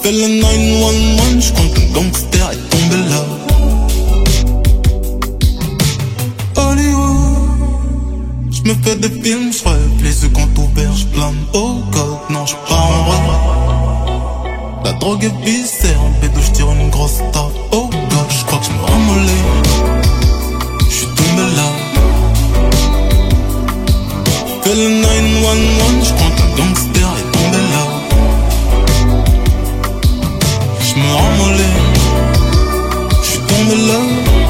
J'appelle le 911, j'crois qu'un gangster est tombé là. Hollywood, j'me fais des films, j'rêve les yeux quand ouvert, j'plane. Oh God, non j'pars en rêve. La drogue est viscère, en pédo j'tire une grosse tape. Oh God, j'crois que j'me ramolais. J'suis tombé là. J'appelle le 911, j'crois qu'un gangster est tombé là. J'me ramolais, j'suis tombé là.